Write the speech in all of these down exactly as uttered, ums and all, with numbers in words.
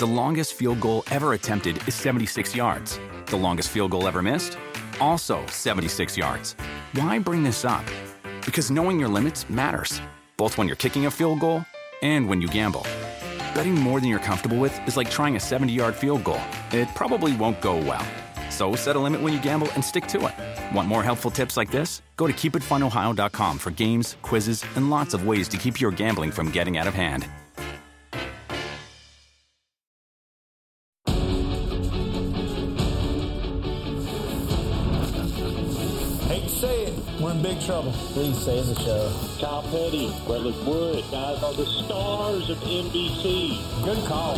The longest field goal ever attempted is seventy-six yards. The longest field goal ever missed? Also seventy-six yards. Why bring this up? Because knowing your limits matters, both when you're kicking a field goal and when you gamble. Betting more than you're comfortable with is like trying a seventy-yard field goal. It probably won't go well. So set a limit when you gamble and stick to it. Want more helpful tips like this? Go to keep it fun ohio dot com for games, quizzes, and lots of ways to keep your gambling from getting out of hand. Hate to say it, we're in big trouble. Please save the show. Kyle Petty, Bretland Wood, guys are the stars of N B C. Good call.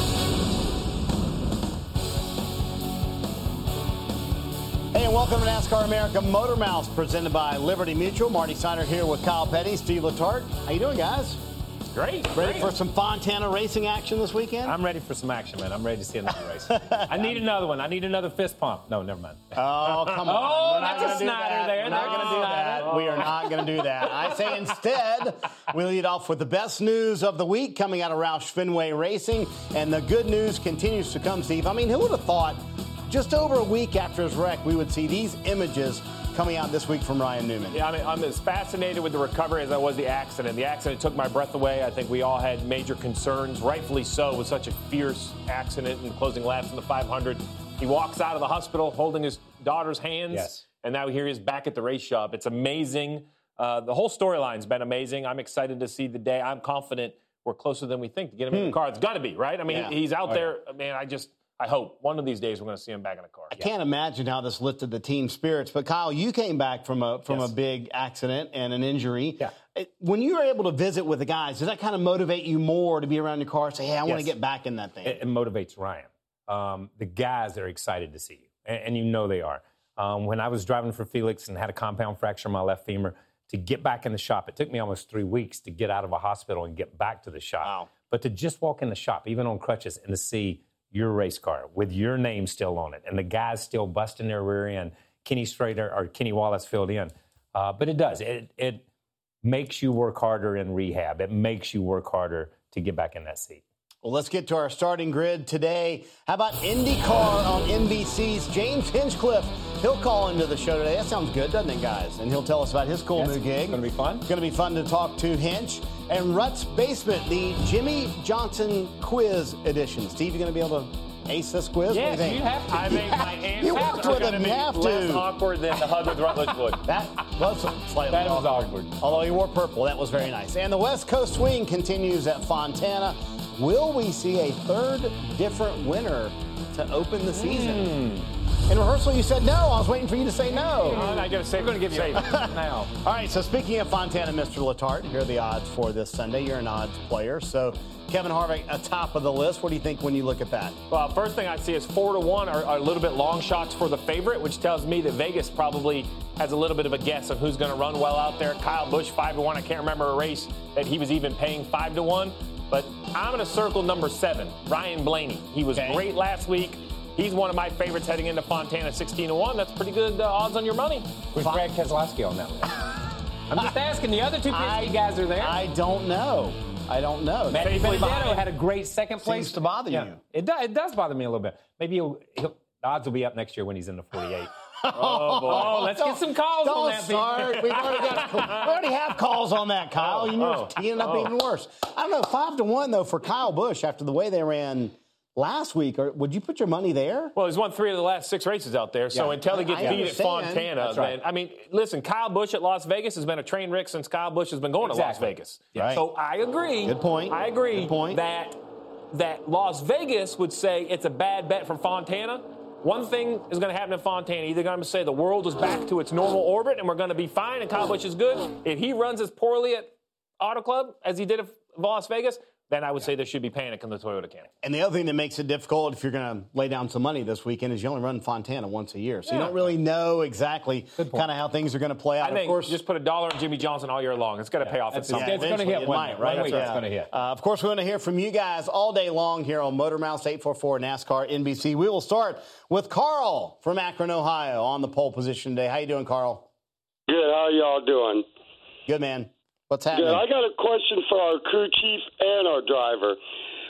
Hey, and welcome to NASCAR America Motor Mouth, presented by Liberty Mutual. Marty Steiner here with Kyle Petty, Steve Letarte. How you doing, guys? Great. Ready great. for some Fontana racing action this weekend? I'm ready for some action, man. I'm ready to see another race. I need another one. I need another fist pump. No, never mind. Oh, come on. Oh, We're not that's a gonna do Snyder that. there. We're not going to do that. Oh. We are not going to do that. I say instead, we lead off with the best news of the week coming out of Roush Fenway Racing. And the good news continues to come, Steve. I mean, who would have thought just over a week after his wreck, we would see these images coming out this week from Ryan Newman? Yeah, I mean, I'm as fascinated with the recovery as I was the accident. The accident took my breath away. I think we all had major concerns, rightfully so, with such a fierce accident in the closing laps in the five hundred. He walks out of the hospital holding his daughter's hands, yes. and now here he is back at the race shop. It's amazing. Uh, the whole storyline's been amazing. I'm excited to see the day. I'm confident we're closer than we think to get him hmm. in the car. It's got to be, right? I mean, yeah. he's out oh, there. Yeah. Man, I just... I hope one of these days we're going to see him back in the car. I can't imagine how this lifted the team spirits. But, Kyle, you came back from a from yes. a big accident and an injury. Yeah. When you were able to visit with the guys, does that kind of motivate you more to be around your car and say, hey, I yes. want to get back in that thing? It, it motivates Ryan. Um, the guys are excited to see you, and, and you know they are. Um, when I was driving for Felix and had a compound fracture in my left femur, to get back in the shop, it took me almost three weeks to get out of a hospital and get back to the shop. Wow. But to just walk in the shop, even on crutches, and to see your race car with your name still on it, and the guys still busting their rear end, Kenny Strader or Kenny Wallace filled in. Uh, but it does. It, it makes you work harder in rehab. It makes you work harder to get back in that seat. Well, let's get to our starting grid today. How about IndyCar on N B C's James Hinchcliffe? He'll call into the show today. That sounds good, doesn't it, guys? And he'll tell us about his cool yes, new gig. It's going to be fun. It's going to be fun to talk to Hinch. And Rutt's Basement, the Jimmy Johnson quiz edition. Steve, you going to be able to ace this quiz? Yes, what do you, you have to. I think my answers You worked are with going him, to you be have to. less awkward than the hug with Rutledge Wood. That was slightly That was awkward. awkward. Although he wore purple, that was very nice. And the West Coast Swing continues at Fontana. Will we see a third different winner to open the season? Mm. In rehearsal, you said no. I was waiting for you to say no. I got to say, we're going to give you a now. All right, so speaking of Fontana, Mister Letarte, here are the odds for this Sunday. You're an odds player, so Kevin Harvick atop of the list. What do you think when you look at that? Well, first thing I see is four to one are, are a little bit long shots for the favorite, which tells me that Vegas probably has a little bit of a guess on who's going to run well out there. Kyle Busch five to one. I can't remember a race that he was even paying five to one. But I'm going to circle number seven, Ryan Blaney. He was okay. great last week. He's one of my favorites heading into Fontana, sixteen to one. That's pretty good uh, odds on your money. With Brad Keselowski on that list. I'm just asking. The other two Penske guys are there. I don't know. I don't know. Matthew Benedetto had a great second place. Seems to bother yeah. you. It does, it does bother me a little bit. Maybe he'll, he'll, the odds will be up next year when he's in the forty-eight. Oh, boy. Oh, let's don't, get some calls don't on that. Start. We've already got. We already have calls on that, Kyle. Oh, You're oh, teeing up oh. even worse. I don't know. Five to one though for Kyle Busch after the way they ran last week. Or would you put your money there? Well, he's won three of the last six races out there. So Yeah, until he gets I beat at Fontana, That's right. then I mean, listen, Kyle Busch at Las Vegas has been a train wreck since Kyle Busch has been going Exactly. to Las Vegas. Right. So I agree. Good point. I agree Good point. that that Las Vegas would say it's a bad bet for Fontana. One thing is going to happen in Fontana. Either going to say the world is back to its normal orbit and we're going to be fine and Kyle Busch is good. If he runs as poorly at Auto Club as he did at Las Vegas, then I would say there should be panic in the Toyota camp. And the other thing that makes it difficult if you're going to lay down some money this weekend is you only run Fontana once a year. So Yeah. you don't really know exactly kind of how things are going to play out. I think of course, just put a dollar on Jimmy Johnson all year long. It's going to pay off at some It's, point. it's going to eventually hit it one, might, right? one week. That's It's right. going to hit. Uh, of course, we want to hear from you guys all day long here on Motor Mouth's eight four four NASCAR N B C. We will start with Carl from Akron, Ohio, on the pole position today. How you doing, Carl? Good. How y'all doing? Good, man. What's happening? Good. I got a question for our crew chief and our driver.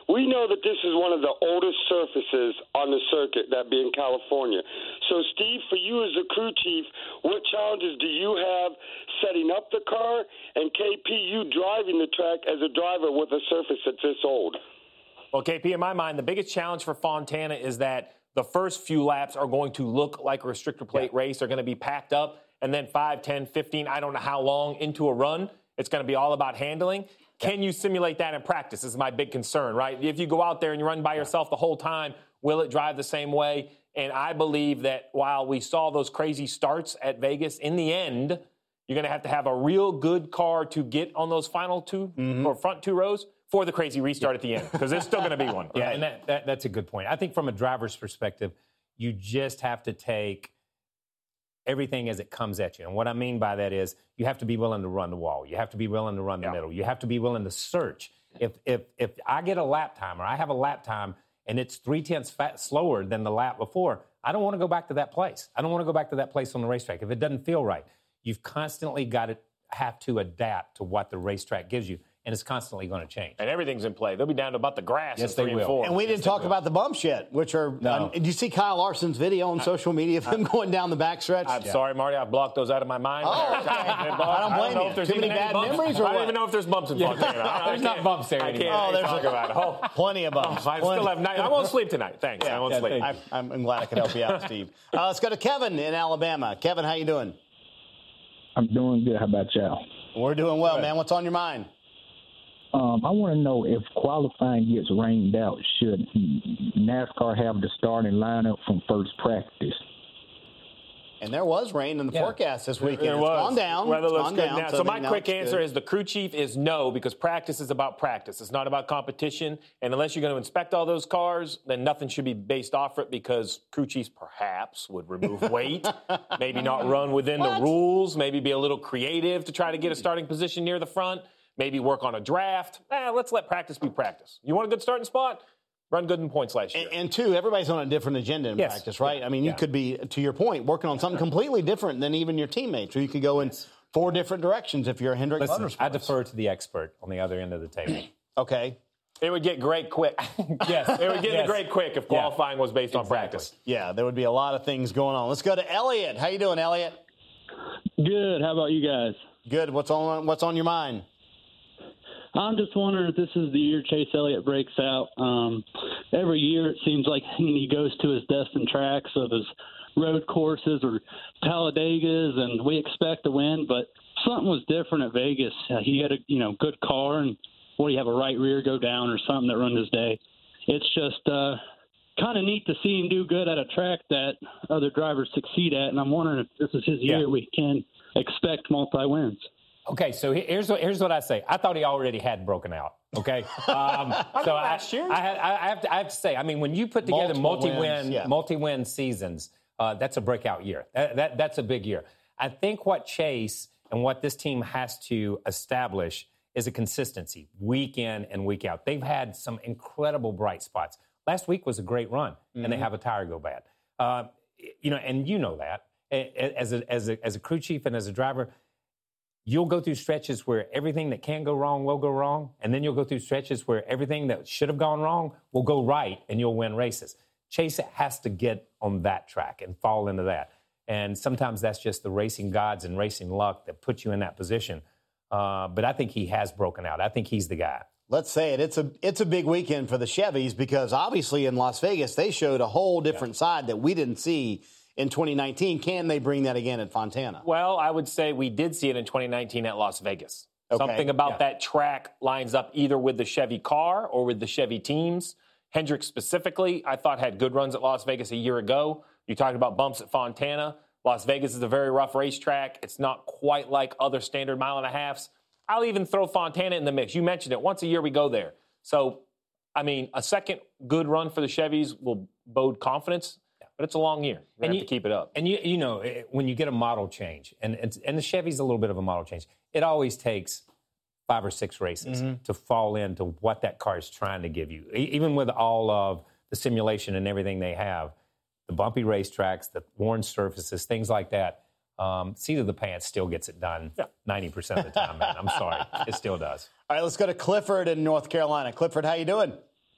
We know that this is one of the oldest surfaces on the circuit, that being California. So, Steve, for you as a crew chief, what challenges do you have setting up the car? And K P, you driving the track as a driver with a surface that's this old? Well, K P, in my mind, the biggest challenge for Fontana is that the first few laps are going to look like a restrictor plate yeah. race. They're going to be packed up, and then five, ten, fifteen, I don't know how long into a run, it's going to be all about handling. Can you simulate that in practice is my big concern, right? If you go out there and you run by yourself the whole time, will it drive the same way? And I believe that while we saw those crazy starts at Vegas, in the end, you're going to have to have a real good car to get on those final two mm-hmm. or front two rows for the crazy restart at the end, because there's still going to be one. Yeah, and that, that, that's a good point. I think from a driver's perspective, you just have to take everything as it comes at you. And what I mean by that is you have to be willing to run the wall. You have to be willing to run the yeah. middle. You have to be willing to search. If if if I get a lap time or I have a lap time and it's three-tenths fat, slower than the lap before, I don't want to go back to that place. I don't want to go back to that place on the racetrack if it doesn't feel right. You've constantly got to have to adapt to what the racetrack gives you. And it's constantly going to change. And everything's in play. They'll be down to about the grass yes, in three they will. and four. And we didn't yes, talk about the bumps yet, which are no. um, – did you see Kyle Larson's video on social media of him I, going down the backstretch? I'm yeah. sorry, Marty. I've blocked those out of my mind. Oh, okay. I don't blame I don't you. If there's Too many bad bumps. memories or what? I don't even know if there's bumps in Fontana. Yeah. There's not bumps there I anymore. can't oh, there's talk about it. Oh. Plenty of bumps. Oh, I Plenty. still have night. I won't sleep tonight. Thanks. Yeah, I won't yeah, sleep. I, I'm glad I could help you out, Steve. Uh, let's go to Kevin in Alabama. Kevin, how you doing? I'm doing good. How about y'all? We're doing well, good. man. What's on your mind? Um, I want to know if qualifying gets rained out, should NASCAR have the starting lineup from first practice? And there was rain in the yeah. forecast this weekend. There it's was. gone down. Weather it's looks gone good down, now. So, so my quick answer good. is the crew chief is no, because practice is about practice. It's not about competition. And unless you're going to inspect all those cars, then nothing should be based off it, because crew chiefs perhaps would remove weight, maybe not run within what? the rules, maybe be a little creative to try to get a starting position near the front, maybe work on a draft. Eh, let's let practice be practice. You want a good starting spot? Run good in points last year. And, and two, everybody's on a different agenda in yes. practice, right? I mean, you yeah. could be, to your point, working on something completely different than even your teammates. Or you could go in yes. four different directions if you're a Hendrick Listen, Motorsports. I defer to the expert on the other end of the table. Okay. It would get great quick. yes. It would get yes. great quick if qualifying yeah. was based on exactly. practice. Yeah, there would be a lot of things going on. Let's go to Elliot. How you doing, Elliot? Good. How about you guys? Good. What's on What's on your mind? I'm just wondering if this is the year Chase Elliott breaks out. Um, every year it seems like he goes to his destined tracks of his road courses or Talladegas, and we expect to win. But something was different at Vegas. Uh, he had a you know good car, and what do you have, a right rear go down or something that ruined his day. It's just uh, kind of neat to see him do good at a track that other drivers succeed at, and I'm wondering if this is his year. Yeah. We can expect multi-wins. Okay, so here's what here's what I say. I thought he already had broken out. Okay, um, so I, last year? I, I, I have to I have to say, I mean, when you put together Multiple multi-win wins, yeah. multi-win seasons, uh, that's a breakout year. That, that that's a big year. I think what Chase and what this team has to establish is a consistency week in and week out. They've had some incredible bright spots. Last week was a great run, mm-hmm. and they have a tire go bad. Uh, you know, and you know that as a as a as a crew chief and as a driver. You'll go through stretches where everything that can go wrong will go wrong, and then you'll go through stretches where everything that should have gone wrong will go right, and you'll win races. Chase has to get on that track and fall into that. And sometimes that's just the racing gods and racing luck that put you in that position. Uh, but I think he has broken out. I think he's the guy. Let's say it. It's a it's a big weekend for the Chevys, because obviously in Las Vegas they showed a whole different yeah. side that we didn't see in twenty nineteen. Can they bring that again at Fontana? Well, I would say we did see it in twenty nineteen at Las Vegas. Okay. Something about yeah. that track lines up either with the Chevy car or with the Chevy teams. Hendrick specifically, I thought, had good runs at Las Vegas a year ago. You talked about bumps at Fontana. Las Vegas is a very rough racetrack. It's not quite like other standard mile and a halves. I'll even throw Fontana in the mix. You mentioned it. Once a year we go there. So, I mean, a second good run for the Chevys will bode confidence. But it's a long year. We have you, to keep it up. And, you you know, when you get a model change, and, and, and the Chevy's a little bit of a model change, it always takes five or six races mm-hmm. to fall into what that car is trying to give you. Even with all of the simulation and everything they have, the bumpy racetracks, the worn surfaces, things like that, um, seat of the pants still gets it done yeah. ninety percent of the time, man. I'm sorry. It still does. All right, let's go to Clifford in North Carolina. Clifford, how you doing?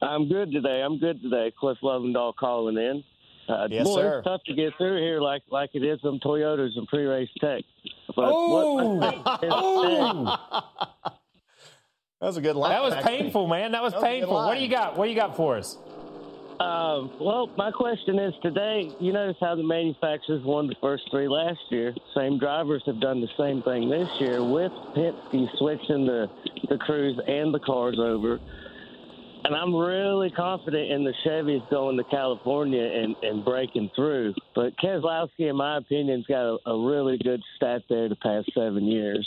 I'm good today. I'm good today. Cliff Lovendahl calling in. Uh, yes, boy, sir. It's tough to get through here like like it is some Toyotas and pre-race tech. But Oh! what Oh! That was a good line. That was actually. painful, man. That was That was a good painful. What line. do you got? What do you got for us? Um, well, my question is today, you notice how the manufacturers won the first three last year. Same drivers have done the same thing this year with Penske switching the, the crews and the cars over. And I'm really confident in the Chevys going to California and, and breaking through. But Keselowski, in my opinion, has got a, a really good stat there the past seven years.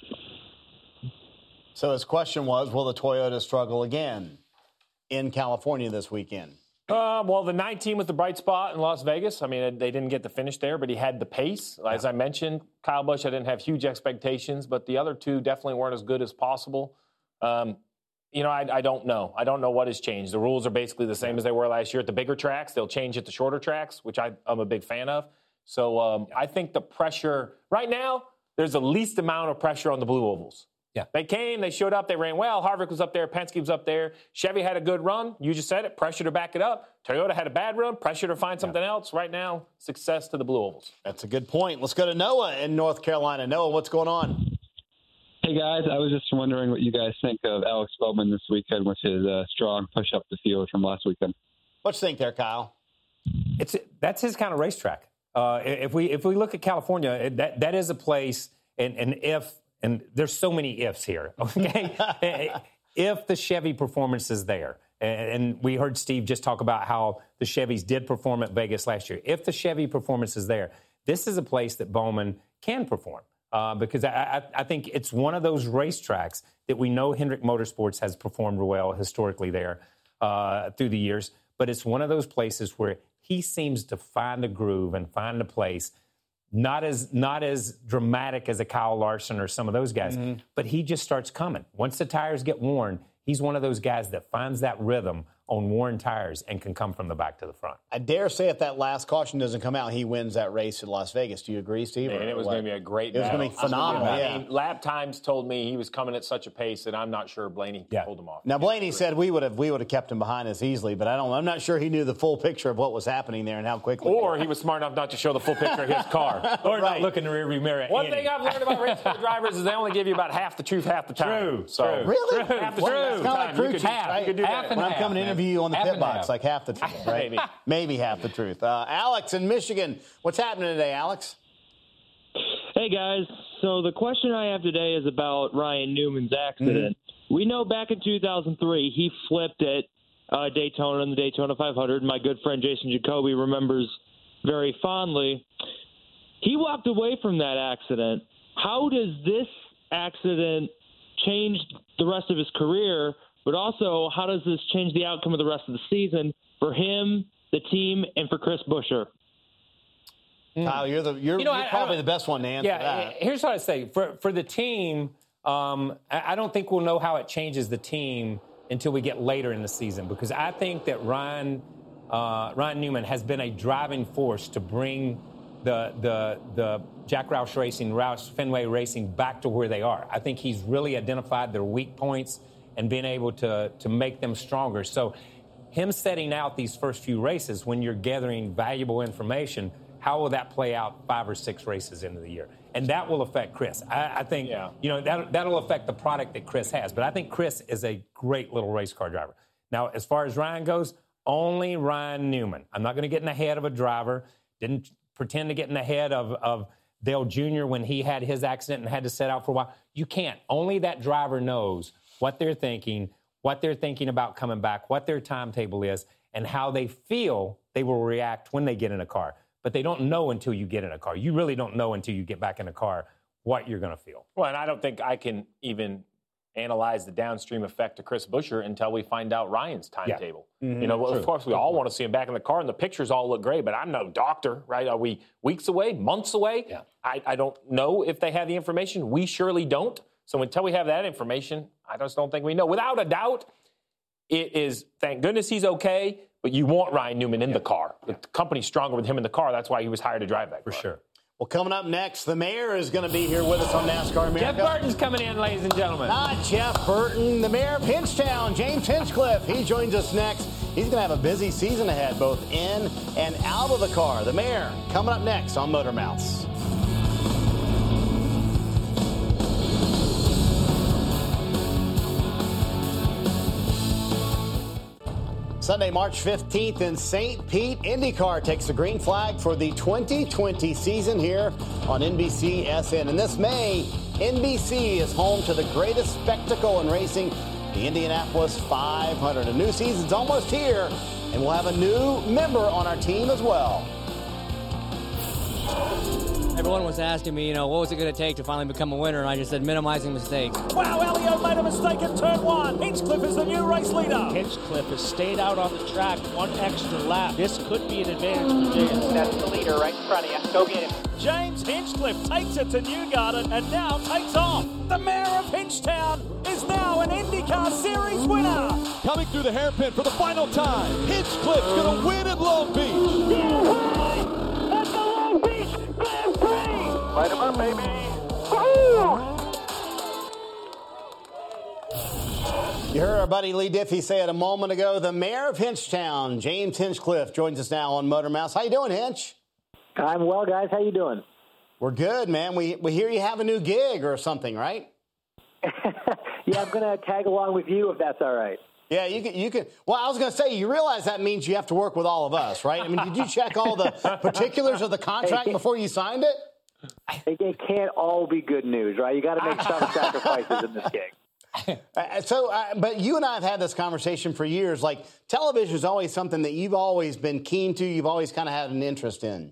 So his question was, will the Toyota struggle again in California this weekend? Uh, well, the nineteen was the bright spot in Las Vegas. I mean, they didn't get the finish there, but he had the pace. As I mentioned, Kyle Busch, I didn't have huge expectations, but the other two definitely weren't as good as possible. Um, you know, I, I don't know. I don't know what has changed. The rules are basically the same as they were last year at the bigger tracks. They'll change it to shorter tracks, which I, I'm a big fan of. So um, I think the pressure right now, there's the least amount of pressure on the blue ovals. Yeah. They came, they showed up, they ran well. Harvick was up there, Penske was up there. Chevy had a good run. You just said it, pressure to back it up. Toyota had a bad run, pressure to find something yeah. else. Right now, success to the blue ovals. That's a good point. Let's go to Noah in North Carolina. Noah, what's going on? Hey, guys. I was just wondering what you guys think of Alex Bowman this weekend with his uh, strong push up the field from last weekend. What you think there, Kyle? It's That's his kind of racetrack. Uh, if we if we look at California, that that is a place, and, and if – and there's so many ifs here, okay? If the Chevy performance is there, and we heard Steve just talk about how the Chevys did perform at Vegas last year. If the Chevy performance is there, this is a place that Bowman can perform uh, because I, I, I think it's one of those racetracks that we know Hendrick Motorsports has performed well historically there uh, through the years, but it's one of those places where he seems to find a groove and find a place. Not as not as dramatic as a Kyle Larson or some of those guys, mm-hmm. but he just starts coming. Once the tires get worn, he's one of those guys that finds that rhythm on worn tires and can come from the back to the front. I dare say if that last caution doesn't come out, he wins that race in Las Vegas. Do you agree, Steve? And it was going to be a great It was going to be phenomenal, I yeah. mean, lap times told me he was coming at such a pace that I'm not sure Blaney yeah. pulled him off. Now, Blaney said we would have we would have kept him behind us easily, but I don't. I'm not sure he knew the full picture of what was happening there and how quickly. Or he was smart enough not to show the full picture of his car. Or right. not look in the rearview mirror. One Andy. thing I've learned about race car drivers is they only give you about half the truth half the time. True, so, true. Really? True, half the true. truth. It's kind of like You crew could- chief, half. right? You could do Half that. and When I'm half, coming to man. interview you on the Half pit and box, half. like half the truth, right? Maybe. Maybe half the truth. Uh, Alex in Michigan, what's happening today, Alex? Hey, guys. So the question I have today is about Ryan Newman's accident. Mm-hmm. We know back in two thousand three, he flipped at uh, Daytona in the Daytona five hundred. My good friend Jason Jacoby remembers very fondly. He walked away from that accident. How does this accident change the rest of his career, but also how does this change the outcome of the rest of the season for him, the team, and for Chris Buescher? Kyle, you're the you're, You know, you're I- probably I- the best one to answer Yeah, that. here's what I say. For for the team, um, I I don't think we'll know how it changes the team until we get later in the season because I think that Ryan uh, Ryan Newman has been a driving force to bring the the the Jack Roush Racing, Roush Fenway Racing back to where they are. I think he's really identified their weak points and been able to to make them stronger. So him setting out these first few races when you're gathering valuable information, how will that play out five or six races into the year? And that will affect Chris. I, I think, Yeah. you know, that, that'll affect the product that Chris has. But I think Chris is a great little race car driver. Now, as far as Ryan goes, only Ryan Newman. I'm not going to get in the head of a driver. Didn't pretend to get in the head of, of Dale Junior when he had his accident and had to set out for a while. You can't. Only that driver knows what they're thinking, what they're thinking about coming back, what their timetable is, and how they feel they will react when they get in a car. But they don't know until you get in a car. You really don't know until you get back in a car what you're going to feel. Well, and I don't think I can even analyze the downstream effect to Chris Buescher until we find out Ryan's timetable. Yeah. Mm-hmm. You know, well, True. of course, we all want to see him back in the car, and the pictures all look great, but I'm no doctor, right? Are we weeks away, months away? Yeah. I, I don't know if they have the information. We surely don't. So until we have that information, I just don't think we know. Without a doubt, it is, thank goodness he's okay, but you want Ryan Newman in yeah. the car. The company's stronger with him in the car. That's why he was hired to drive that car. For sure. Well, coming up next, the mayor is going to be here with us on NASCAR America. Jeff Burton's coming in, ladies and gentlemen. Not Jeff Burton, the mayor of Hinchtown, James Hinchcliffe. He joins us next. He's going to have a busy season ahead, both in and out of the car. The mayor coming up next on Motor Mouths. Sunday, March fifteenth in Saint Pete, IndyCar takes the green flag for the twenty twenty season here on N B C S N. And this May, N B C is home to the greatest spectacle in racing, the Indianapolis five hundred. A new season's almost here, and we'll have a new member on our team as well. Everyone was asking me, you know, what was it going to take to finally become a winner, and I just said minimizing mistakes. Wow, Elio made a mistake in turn one. Hinchcliffe is the new race leader. Hinchcliffe has stayed out on the track one extra lap. This could be an advantage for James. That's the leader right in front of you. Go get him. James Hinchcliffe takes it to Newgarden and now takes off. The mayor of Hinchtown is now an IndyCar Series winner. Coming through the hairpin for the final time. Hinchcliffe going to win at Long Beach. Yeah, at the Long Beach Grand Prix. Light him up, baby. Woo! You heard our buddy Lee Diffie say it a moment ago. The mayor of Hinchtown, James Hinchcliffe, joins us now on Motor Mouths. How you doing, Hinch? I'm well, guys. How you doing? We're good, man. We we hear you have a new gig or something, right? Yeah, I'm going to tag along with you if that's all right. Yeah, you can. You can. Well, I was going to say, you realize that means you have to work with all of us, right? I mean, did you check all the particulars of the contract before you signed it? It, it can't all be good news, right? You got to make some sacrifices in this gig. Uh, so, uh, but you and I have had this conversation for years. Like, television is always something that you've always been keen to. You've always kind of had an interest in.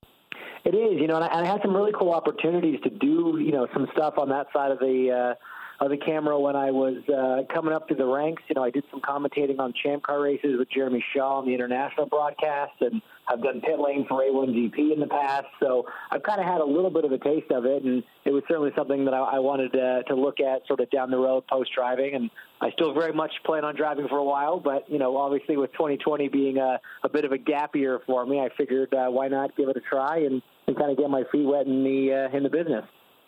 It is, you know, and I, and I had some really cool opportunities to do, you know, some stuff on that side of the uh, of the camera when I was uh, coming up through the ranks. You know, I did some commentating on Champ Car races with Jeremy Shaw on the international broadcast, and I've done pit lane for A one G P in the past. So I've kind of had a little bit of a taste of it, and it was certainly something that I, I wanted to, to look at sort of down the road post-driving. And I still very much plan on driving for a while, but, you know, obviously with twenty twenty being a, a bit of a gap year for me, I figured uh, why not give it a try and, and kind of get my feet wet in the uh, in the business.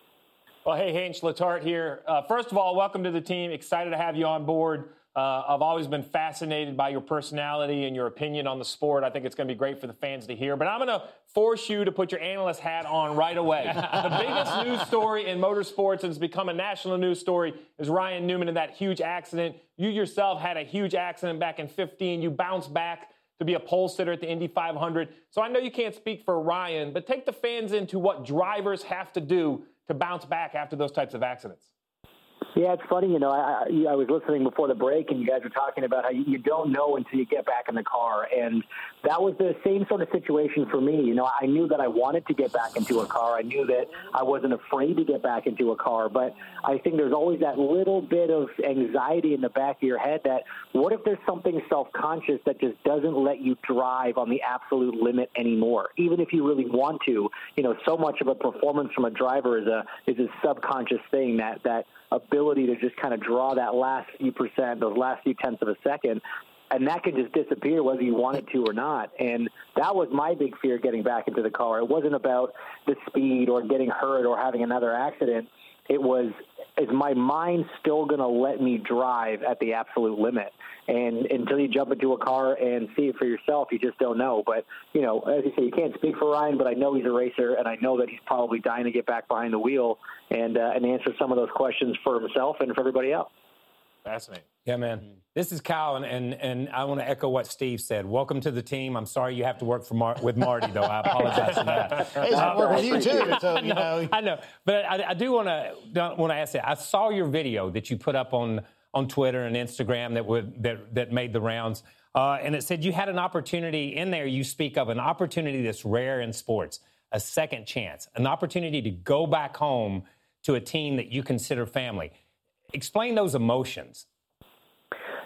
Well, hey, Hinch, Letarte here. Uh, first of all, welcome to the team. Excited to have you on board. Uh, I've always been fascinated by your personality and your opinion on the sport. I think it's going to be great for the fans to hear. But I'm going to force you to put your analyst hat on right away. The biggest news story in motorsports, and it's become a national news story, is Ryan Newman and that huge accident. You yourself had a huge accident back in fifteen. You bounced back to be a pole sitter at the Indy five hundred. So I know you can't speak for Ryan, but take the fans into what drivers have to do to bounce back after those types of accidents. Yeah, it's funny, you know, I, I was listening before the break, and you guys were talking about how you, you don't know until you get back in the car, and that was the same sort of situation for me. You know, I knew that I wanted to get back into a car. I knew that I wasn't afraid to get back into a car, but I think there's always that little bit of anxiety in the back of your head that what if there's something self-conscious that just doesn't let you drive on the absolute limit anymore, even if you really want to. You know, so much of a performance from a driver is a is a subconscious thing, that that ability to just kind of draw that last few percent, those last few tenths of a second, and that can just disappear whether you want it to or not. And that was my big fear getting back into the car. It wasn't about the speed or getting hurt or having another accident. It was, is my mind still going to let me drive at the absolute limit? And until you jump into a car and see it for yourself, you just don't know. But, you know, as you say, you can't speak for Ryan, but I know he's a racer, and I know that he's probably dying to get back behind the wheel and uh, and answer some of those questions for himself and for everybody else. Fascinating. Yeah, man. This is Kyle, and, and, and I want to echo what Steve said. Welcome to the team. I'm sorry you have to work for Mar- with Marty, though. I apologize for that. Hey, I work with you, too, so, you know. I know. But I, I do want to want to ask that. I saw your video that you put up on, on Twitter and Instagram that would that, that made the rounds, uh, and it said you had an opportunity in there. You speak of an opportunity that's rare in sports, a second chance, an opportunity to go back home to a team that you consider family. Explain those emotions.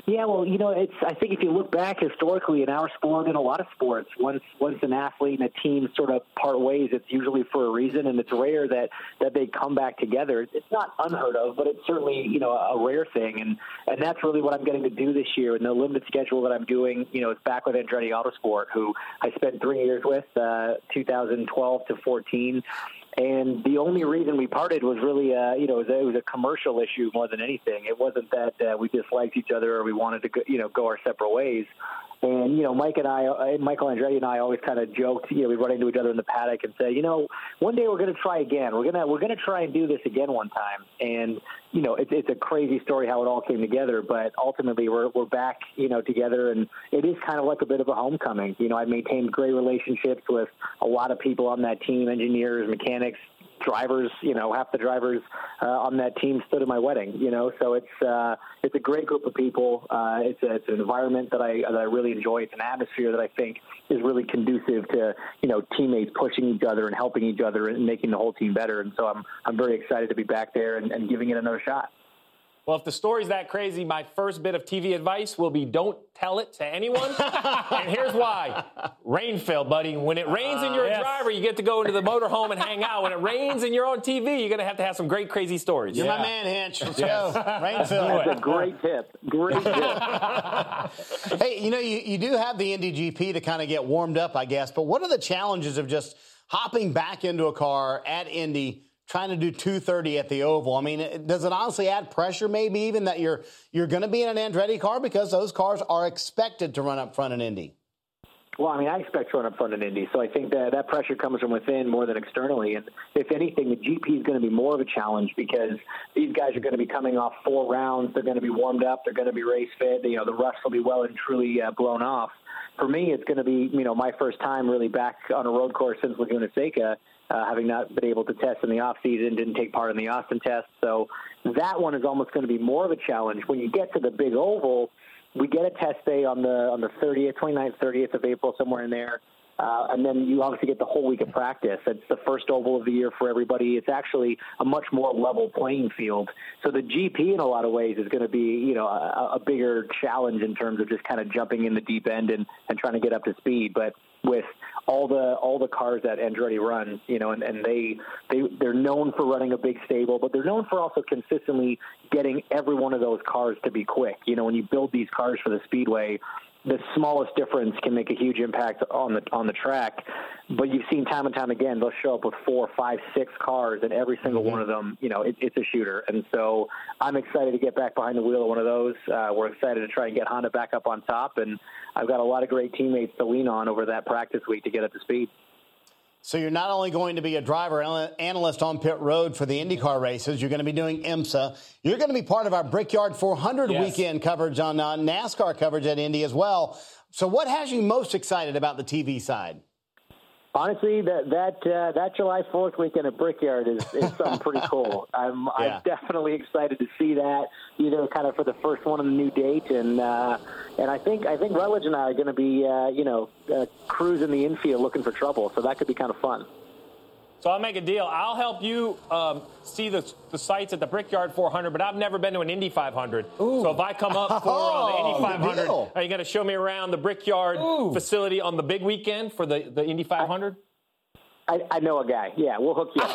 Yeah, well, you know, it's. I think if you look back historically in our sport and a lot of sports, once once an athlete and a team sort of part ways, it's usually for a reason, and it's rare that, that they come back together. It's not unheard of, but it's certainly, you know, a rare thing, and, and that's really what I'm getting to do this year. And the limited schedule that I'm doing, you know, is back with Andretti Autosport, who I spent three years with, uh, two thousand twelve to fourteen. And the only reason we parted was really, uh, you know, it was, a, it was a commercial issue more than anything. It wasn't that uh, we disliked each other or we wanted to, go, you know, go our separate ways. And, you know, Mike and I, Michael Andretti and I always kind of joked, you know, we'd run into each other in the paddock and say, you know, one day we're going to try again. We're going to, we're going to try and do this again one time. And, you know, it's, it's a crazy story how it all came together, but ultimately we're, we're back, you know, together. And it is kind of like a bit of a homecoming. You know, I maintained great relationships with a lot of people on that team, engineers, mechanics, drivers, you know, half the drivers uh, on that team stood at my wedding, you know, so it's uh, it's a great group of people. Uh, it's, a, it's an environment that I that I really enjoy. It's an atmosphere that I think is really conducive to, you know, teammates pushing each other and helping each other and making the whole team better. And so I'm I'm very excited to be back there and, and giving it another shot. Well, if the story's that crazy, my first bit of T V advice will be don't tell it to anyone. And here's why. Rainfield, buddy. When it rains and you're yes. a driver, you get to go into the motorhome and hang out. When it rains and you're on T V, you're going to have to have some great, crazy stories. You're yeah. my man, Hinch. Let's Yes. go. Rainfield. That's a great tip. Great tip. Hey, you know, you, you do have the Indy G P to kind of get warmed up, I guess. But what are the challenges of just hopping back into a car at Indy, trying to do two thirty at the Oval? I mean, does it honestly add pressure maybe even that you're you're going to be in an Andretti car because those cars are expected to run up front in Indy? Well, I mean, I expect to run up front in Indy, so I think that that pressure comes from within more than externally. And if anything, the G P is going to be more of a challenge because these guys are going to be coming off four rounds. They're going to be warmed up. They're going to be race fit. You know, the rust will be well and truly uh, blown off. For me, it's going to be, you know, my first time really back on a road course since Laguna Seca, uh, having not been able to test in the off season, didn't take part in the Austin test. So that one is almost going to be more of a challenge. When you get to the big oval, we get a test day on the on the thirtieth, twenty-ninth, thirtieth of April, somewhere in there. Uh, and then you obviously get the whole week of practice. It's the first oval of the year for everybody. It's actually a much more level playing field. So the G P in a lot of ways is going to be, you know, a, a bigger challenge in terms of just kind of jumping in the deep end and, and trying to get up to speed. But with all the all the cars that Andretti runs, you know, and, and they, they, they're known for running a big stable, but they're known for also consistently getting every one of those cars to be quick. You know, when you build these cars for the Speedway, the smallest difference can make a huge impact on the on the track. But you've seen time and time again, they'll show up with four, five, six cars, and every single mm-hmm. one of them, you know, it, it's a shooter. And so I'm excited to get back behind the wheel of one of those. Uh, we're excited to try and get Honda back up on top, and I've got a lot of great teammates to lean on over that practice week to get up to speed. So you're not only going to be a driver analyst on pit road for the IndyCar races, you're going to be doing IMSA. You're going to be part of our Brickyard four hundred yes. weekend coverage on uh, NASCAR coverage at Indy as well. So what has you most excited about the T V side? Honestly, that that uh, that July fourth weekend at Brickyard is, is something pretty cool. I'm yeah. I'm definitely excited to see that, you know, kind of for the first one on the new date, and uh, and I think I think Rutledge and I are going to be uh, you know uh, cruising the infield looking for trouble, so that could be kind of fun. So I'll make a deal. I'll help you um, see the, the sites at the Brickyard four hundred, but I've never been to an Indy five hundred. Ooh. So if I come up for uh, the Indy five hundred, are you going to show me around the Brickyard Ooh. facility on the big weekend for the, the Indy five hundred? I, I know a guy. Yeah, we'll hook you up.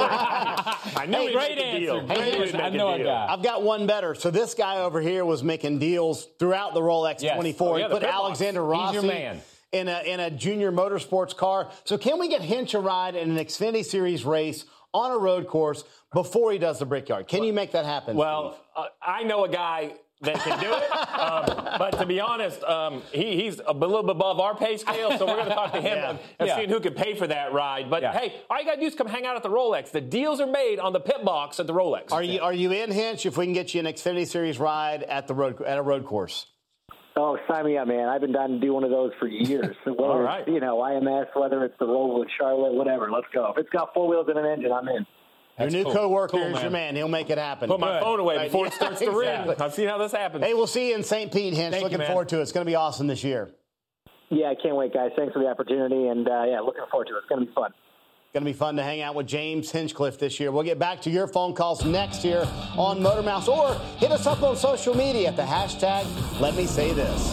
I know hey, great answer. Hey, listen, I know a, a guy. I've got one better. So this guy over here was making deals throughout the Rolex yes. twenty-four. Oh, yeah, he put Alexander Rossi He's your man. in a in a junior motorsports car. So can we get Hinch a ride in an Xfinity Series race on a road course before he does the Brickyard? Can you make that happen? Well, uh, I know a guy that can do it. um, but to be honest, um, he, he's a little bit above our pay scale, so we're going to talk to him yeah. and, and yeah. see who can pay for that ride. But, yeah. hey, all you got to do is come hang out at the Rolex. The deals are made on the pit box at the Rolex. Are you are you in, Hinch, if we can get you an Xfinity Series ride at the road at a road course? Oh, sign me up, man. I've been dying to do one of those for years. Whether all right. it's, you know, I M S, whether it's the Roval with Charlotte, whatever. Let's go. If it's got four wheels and an engine, I'm in. That's your new cool. co-worker cool, is man. your man. He'll make it happen. Put my Good. phone away right. before it starts to ring. I've seen how this happens. Hey, we'll see you in Saint Pete, Hinch. Thank Looking you, forward to it. It's going to be awesome this year. Yeah, I can't wait, guys. Thanks for the opportunity, and, uh, yeah, looking forward to it. It's going to be fun. Going to be fun to hang out with James Hinchcliffe this year. We'll get back to your phone calls next year on Motor Mouse, or hit us up on social media at the hashtag Let Me Say This.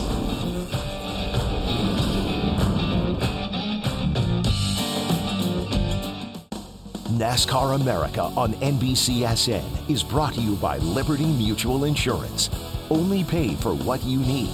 NASCAR America on N B C S N is brought to you by Liberty Mutual Insurance. Only pay for what you need.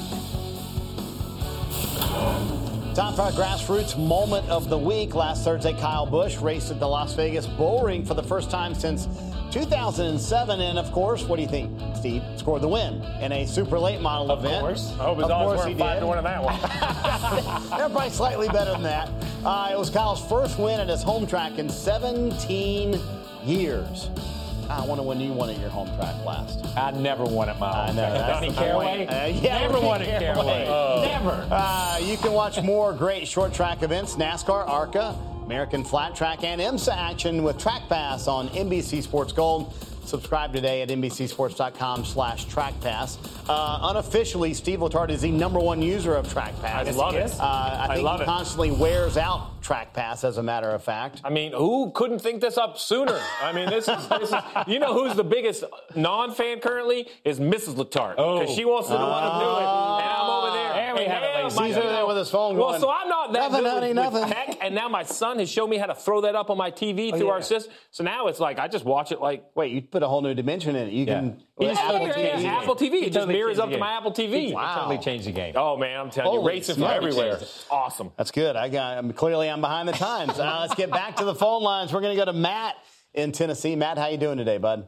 Time for our grassroots moment of the week. Last Thursday, Kyle Busch raced at the Las Vegas Bull Ring for the first time since two thousand seven. And, of course, what do you think, Steve? Scored the win in a super late model of event. Of course. I hope his odds weren't five to one in that one. They're probably slightly better than that. Uh, it was Kyle's first win at his home track in seventeen years. I wonder when you won at your home track last. I never won at my home track. That's the Caraway? Uh, yeah, never won at Caraway. Oh. Never. Uh, you can watch more great short track events, NASCAR, ARCA, American Flat Track, and IMSA action with Track Pass on N B C Sports Gold. Subscribe today at NBCSports.com slash Track Pass. Uh, unofficially, Steve Letarte is the number one user of Track Pass. I love it. Uh, I think I love he it. constantly wears out Track Pass, as a matter of fact. I mean, who couldn't think this up sooner? I mean, this is, this is you know who's the biggest non-fan currently is Missus Letarte. Because Oh. she wants to the one to do it, and I'm over there. There we And have it, now ladies my- and He's over there with his phone Well, going, so I'm not that nothing, good honey, with, nothing. with tech, and now my son has shown me how to throw that up on my T V through yeah. our system. So now it's like I just watch it like. Wait, you put a whole new dimension in it. You Yeah. can... He just Apple totally T V. changed the game. Apple T V. He It just totally mirrors changed up the to my game. Apple T V. He totally changed the game. Oh man, I'm telling you, Holy racing from smokes. everywhere. Awesome. That's good. I got. I'm, clearly, I'm behind the times. Uh, let's get back to the phone lines. We're going to go to Matt in Tennessee. Matt, how you doing today, bud?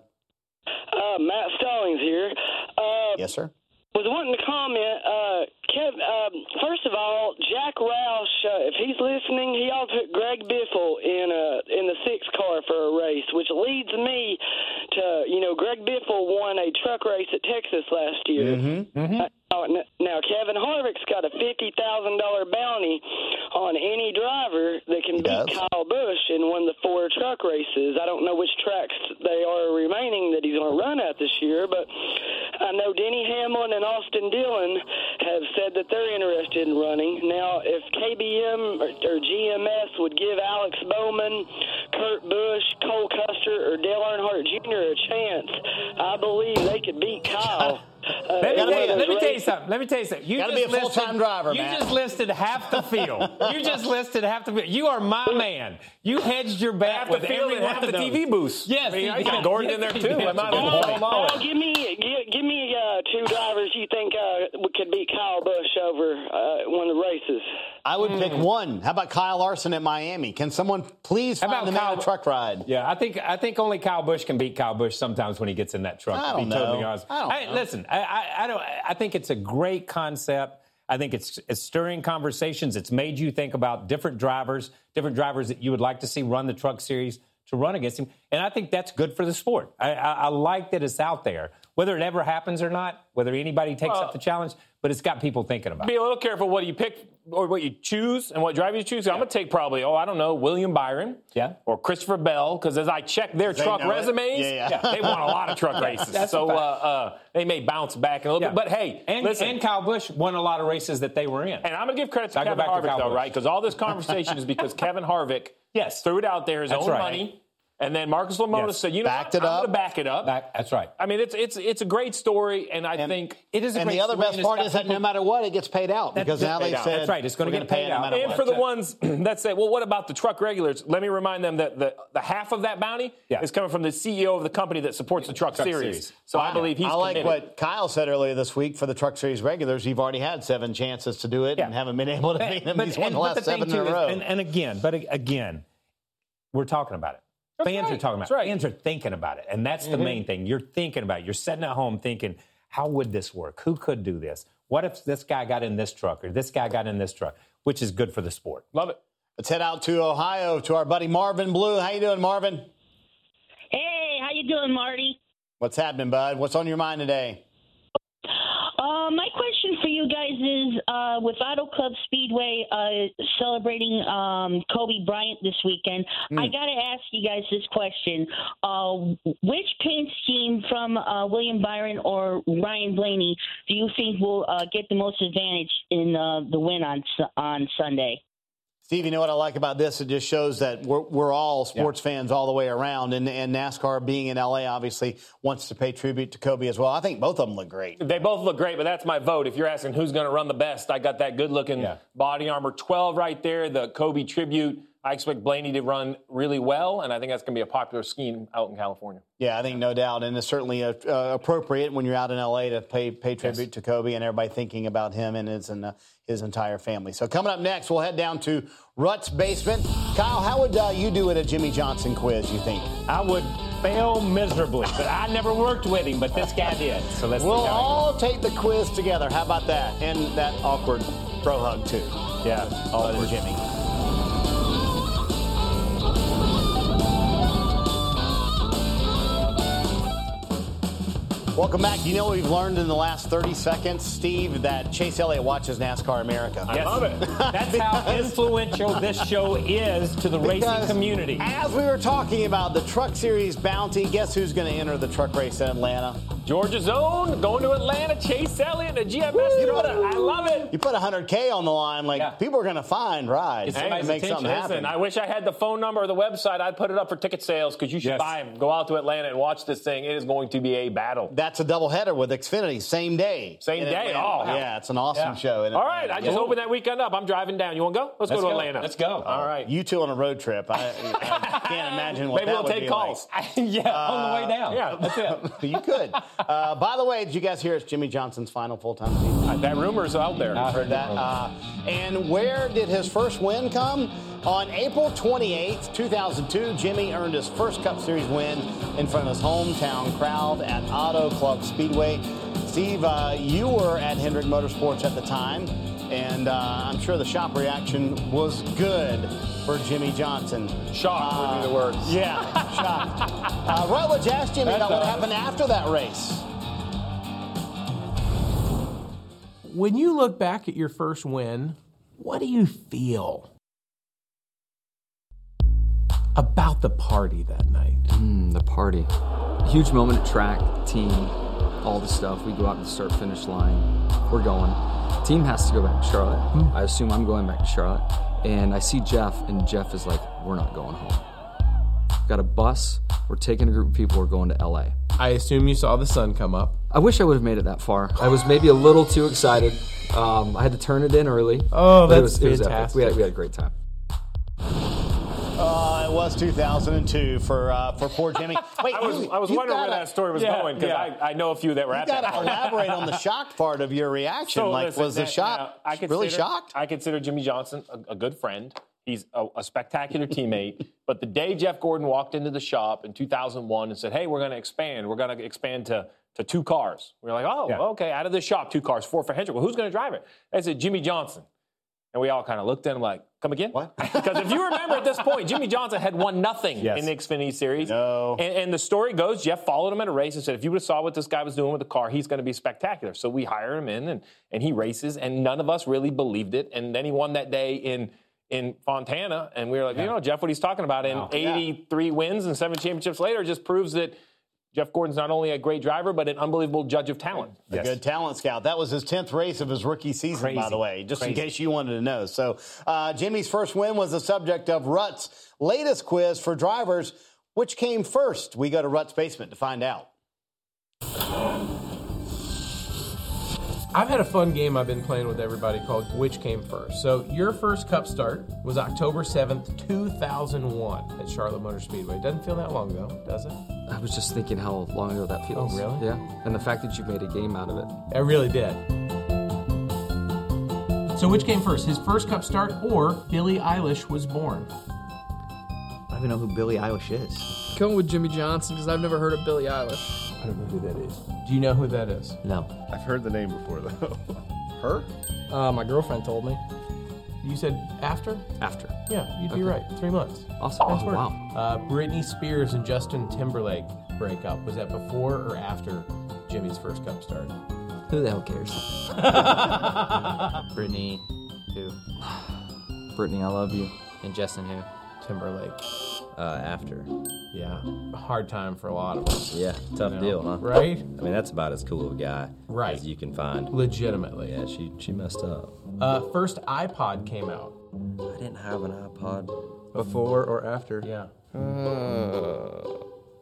Uh, Matt Stallings here. Uh, Yes, sir. Was wanting to comment. Uh, Kev, um, first of all, Jack Roush, uh, if he's listening, he ought to put Greg Biffle in uh, in the sixth car for a race, which leads me to, you know, Greg Biffle won a truck race at Texas last year. Mm-hmm. Uh, now, Kevin Harvick's got a fifty thousand dollars bounty on any driver that can beat Kyle Busch in one of the four truck races. I don't know which tracks they are remaining that he's going to run at this year, but I know Denny Hamlin and Austin Dillon have said that they're interested in running. Now, if K B M or, or G M S would give Alex Bowman, Kurt Busch, Cole Custer, or Dale Earnhardt Junior a chance, I believe they could beat Kyle. Uh, Let me, in tell you, one of let me those tell you races. something. Let me tell you something. You Gotta just be a full-time listed- driver, You Matt. just listed half the field. You just listed half the field. You are my man. You hedged your bet Half with the field every and one half of the those. T V booths. Yes, I mean, he I got did. Gordon in Yes, there he too. did. I might as well Oh, haul them all. oh, give me, give, give me uh, two drivers you think uh, could beat Kyle Busch over uh, one of the races. I would pick one. How about Kyle Larson at Miami? Can someone please How find about the man Kyle- a truck ride? Yeah, I think I think only Kyle Busch can beat Kyle Busch sometimes when he gets in that truck. I to be don't totally know. honest. I don't Hey, know. Listen, I, I, I don't. I think it's a great concept. I think it's, it's stirring conversations. It's made you think about different drivers, different drivers that you would like to see run the truck series to run against him. And I think that's good for the sport. I, I, I like that it's out there. Whether it ever happens or not, whether anybody takes Well, up the challenge, but it's got people thinking about it. Be a little careful what you pick or what you choose and what driver you choose. I'm going to take probably, oh, I don't know, William Byron. Yeah. Or Christopher Bell, because as I check their They truck know it. resumes, Yeah, yeah. they won a lot of truck races. That's so a uh, fact. uh, they may bounce back a little Yeah. bit. But hey, and, listen. and Kyle Busch won a lot of races that they were in. And I'm going to give credit to I go Kevin back to Harvick, Kyle though, Busch. right? Because all this conversation is because Kevin Harvick Yes. threw it out there, his That's own right. money. And then Marcus Lemonis Yes. said, you know Backed what? it I'm up. going to back it up. Back- that's right. I mean, it's it's it's a great story, and I And think it is a And great the other story, best and it's part got is that no people- matter what, it gets paid out. That's Because it. now they Paid out. said That's right. It's gonna we're get pay paid no out. matter And what. for the ones that say, well, what about the truck regulars? Let me remind them that the, the half of that bounty Yeah. is coming from the C E O of the company that supports the truck, Truck series. series. So I Wow. believe he's I like committed. what Kyle said earlier this week for the Truck Series regulars. You've already had seven chances to do it Yeah. and haven't been able to beat them. But- He's won and- the but last the thing, seven in a too, is- row. And, and again, but again, we're talking about it. That's Fans right. are talking about That's it. right. Fans are thinking about it. And that's the Mm-hmm. main thing. You're thinking about it. You're sitting at home thinking, how would this work? Who could do this? What if this guy got in this truck or this guy got in this truck, which is good for the sport. Love it. Let's head out to Ohio to our buddy Marvin Blue. How you doing, Marvin? Hey, how you doing, Marty? What's happening, bud? What's on your mind today? Uh, my question for you guys is, uh, with Auto Club Speedway uh, celebrating um, Kobe Bryant this weekend, Mm. I got to ask you guys this question. Uh, which paint scheme from uh, William Byron or Ryan Blaney do you think will uh, get the most advantage in uh, the win on Su- on Sunday? Steve, you know what I like about this? It just shows that we're, we're all sports yeah. fans all the way around. And, and NASCAR being in L A obviously wants to pay tribute to Kobe as well. I think both of them look great. They both look great, but that's my vote. If you're asking who's going to run the best, I got that good-looking yeah. body armor twelve right there, the Kobe tribute. I expect Blaney to run really well, and I think that's going to be a popular scheme out in California. Yeah, I think no doubt, and it's certainly uh, appropriate when you're out in L A to pay pay tribute yes. to Kobe and everybody thinking about him and his and uh, his entire family. So coming up next, we'll head down to Rutt's basement. Kyle, how would uh, you do at a Jimmy Johnson quiz, you think? I would fail miserably, but I never worked with him, but this guy did. So let's We'll all take the quiz together. How about that? And that awkward bro hug, too. Yeah, all in Jimmy. Welcome back. You know what we've learned in the last thirty seconds, Steve, that Chase Elliott watches NASCAR America. I yes. love it. That's how influential this show is to the racing community. As we were talking about the Truck Series bounty, guess who's going to enter the truck race in Atlanta? Georgia's own, going to Atlanta, Chase Elliott, the G M S truck. I love it. You put one hundred K on the line, like yeah. people are going to find rides hey, to make something happen. Listen, I wish I had the phone number or the website. I'd put it up for ticket sales because you should yes. buy them. Go out to Atlanta and watch this thing. It is going to be a battle. That's a doubleheader with Xfinity, same day. Same day. Atlanta. Oh, yeah, it's an awesome yeah. show. All right, I just opened that weekend up. I'm driving down. You want to go? Let's, Let's go to go. Atlanta. Let's go. All right. You two on a road trip. I, I can't imagine what Maybe that we'll would take be calls. like. yeah, uh, on the way down. Yeah, that's it. You could. Uh, by the way, did you guys hear it's Jimmy Johnson's final full-time season? Uh, that rumor is out there. I heard that. Uh, and where did his first win come? On April twenty-eighth, two thousand two, Jimmy earned his first Cup Series win in front of his hometown crowd at Auto Club Speedway. Steve, uh, you were at Hendrick Motorsports at the time, and uh, I'm sure the shop reaction was good for Jimmy Johnson. Shocked uh, would be the word. Yeah, shocked. Uh, Rutledge asked Jimmy about what happened after that race. When you look back at your first win, what do you feel about the party that night? Mm, the party. Huge moment at track, team, all the stuff. We go out to the start finish line. We're going. Team has to go back to Charlotte. Mm. I assume I'm going back to Charlotte. And I see Jeff, and Jeff is like, we're not going home. Got a bus. We're taking a group of people. We're going to L A. I assume you saw the sun come up. I wish I would have made it that far. I was maybe a little too excited. Um, I had to turn it in early. Oh, that's it was, it was fantastic. Epic. We had, we had a great time. Uh, it was two thousand two for uh, for poor Jimmy. Wait, I was, you, I was wondering gotta, where that story was yeah, going because yeah. I, I know a few that were you at that. You got to elaborate on the shocked part of your reaction. So, like, listen, was the that, shock now, I consider, really shocked? I consider Jimmy Johnson a, a good friend. He's a, a spectacular teammate. But the day Jeff Gordon walked into the shop in two thousand one and said, hey, we're going to expand. We're going to expand to, to two cars. We were like, oh, yeah. okay, out of the shop, two cars, four for Hendrick. Well, who's going to drive it? I said, Jimmy Johnson. And we all kind of looked at him like, come again? What? Because if you remember at this point, Jimmy Johnson had won nothing yes. in the Xfinity Series. No. And, and the story goes, Jeff followed him at a race and said, if you would have saw what this guy was doing with the car, he's going to be spectacular. So we hire him in, and, and he races, and none of us really believed it. And then he won that day in in Fontana, and we were like, yeah. you know, Jeff, what he's talking about, and wow. eighty-three yeah. wins and seven championships later just proves that Jeff Gordon's not only a great driver, but an unbelievable judge of talent. A yes. good talent scout. That was his tenth race of his rookie season, Crazy. by the way, just Crazy. in case you wanted to know. So uh, Jimmy's first win was the subject of Rutt's latest quiz for drivers. Which came first? We go to Rutt's basement to find out. I've had a fun game I've been playing with everybody called Which Came First. So your first Cup start was October seventh, two thousand one at Charlotte Motor Speedway. Doesn't feel that long ago, does it? I was just thinking how long ago that feels. Oh, really? Yeah. And the fact that you made a game out of it. I really did. So which came first, his first Cup start or Billie Eilish was born? I don't even know who Billie Eilish is. Going with Jimmy Johnson because I've never heard of Billie Eilish. I don't know who that is. Do you know who that is? No. I've heard the name before, though. Her? Uh, my girlfriend told me. You said after? After. Yeah, you'd okay. be right. Three months. Awesome. Nice oh, work. wow. Uh, Britney Spears and Justin Timberlake breakup. Was that before or after Jimmy's first Cup start? Who the hell cares? Britney, who? Britney, I love you. And Justin, who? Timberlake. Uh, after. Yeah, a hard time for a lot of us. Yeah, tough you know? deal, huh? Right? I mean, that's about as cool of a guy right. as you can find. Legitimately. Yeah, she she messed up. Uh, first iPod came out. I didn't have an iPod. Before or after? Yeah. Uh,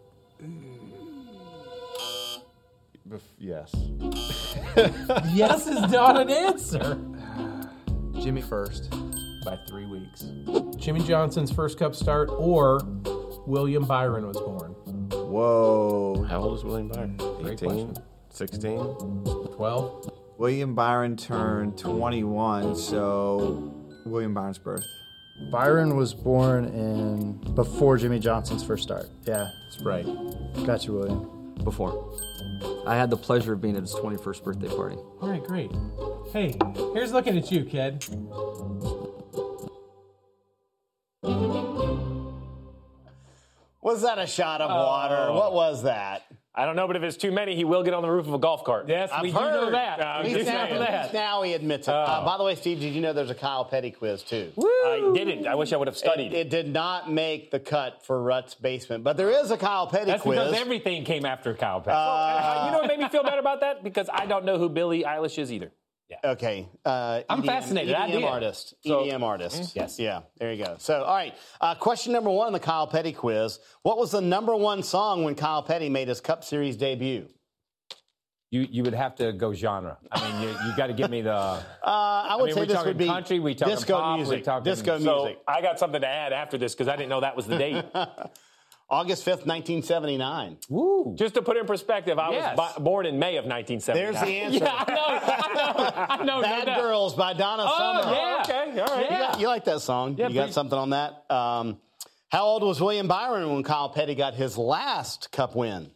bef- yes. Yes is not an answer. Jimmy first. By three weeks. Jimmy Johnson's first Cup start, or William Byron was born. Whoa. How old is William Byron? Great eighteen? question. sixteen? twelve? William Byron turned twenty-one, so William Byron's birth. Byron was born in before Jimmy Johnson's first start. Yeah. That's right. Got you, William. Before. I had the pleasure of being at his twenty-first birthday party. All right, great. Hey, here's looking at you, kid. Was that a shot of Oh. water? What was that? I don't know, but if it's too many, he will get on the roof of a golf cart. Yes, I've we heard. do know that. Uh, we He's do now, know that. now he admits it. Oh. Uh, by the way, Steve, did you know there's a Kyle Petty quiz, too? I didn't. I wish I would have studied. It, it did not make the cut for Rutt's Basement, but there is a Kyle Petty That's quiz. because everything came after Kyle Petty. Uh, you know what made me feel better about that? Because I don't know who Billie Eilish is either. Okay. Uh, I'm E D M, fascinated. I E D M did. artist. So- E D M artist. Mm-hmm. Yes. Yeah, there you go. So, all right. Uh, question number one in the Kyle Petty quiz. What was the number one song when Kyle Petty made his Cup Series debut? You you would have to go genre. I mean, you, you got to give me the. Uh, I would mean, say we this talking would be country, we talking disco pop, music. we talking- disco So music. I got something to add after this because I didn't know that was the date. August fifth, nineteen seventy-nine. Woo. Just to put it in perspective, I Yes. was bi- born in May of nineteen seventy-nine. There's the answer. Yeah, I know. I know. I know. Bad no doubt. Girls by Donna Oh, Summer. yeah. Okay, all right. You, got- you like that song? Yeah, you got pretty- something on that? Um, how old was William Byron when Kyle Petty got his last Cup win?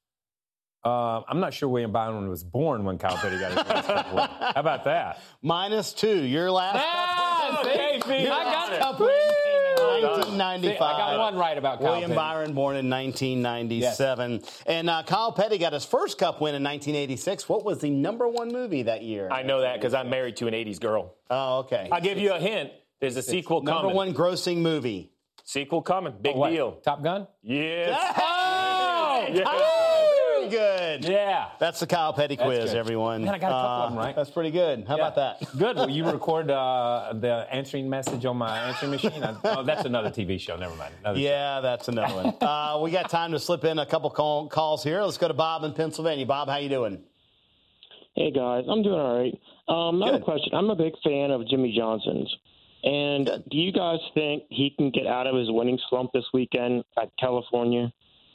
Uh, I'm not sure William Byron was born when Kyle Petty got his last Cup win. How about that? Minus two. Your last Ah, Cup win. see? Your I last got it. Cup win came in nineteen ninety-five. See, I got one right about Kyle William Petty. Byron, born in nineteen ninety-seven. And uh, Kyle Petty got his first Cup win in nineteen eighty-six. What was the number one movie that year? I know that because I'm married to an eighties girl. Oh, okay. I'll give you a hint. There's a sequel Number coming. one grossing movie. Sequel coming. Big Oh, what? deal. Top Gun? Yes. Oh! Oh, very good. Yeah. That's the Kyle Petty That's quiz, good. everyone. Man, I got a couple Uh, of them right. That's pretty good. How Yeah. about that? Good. Will you record uh, the answering message on my answering machine? I, oh, that's another T V show. Never mind. Another Yeah, that's another one. Uh, we got time to slip in a couple call, calls here. Let's go to Bob in Pennsylvania. Bob, how you doing? Hey, guys. I'm doing all right. Um, I have a question. I'm a big fan of Jimmy Johnson's. And Good. do you guys think he can get out of his winning slump this weekend at California?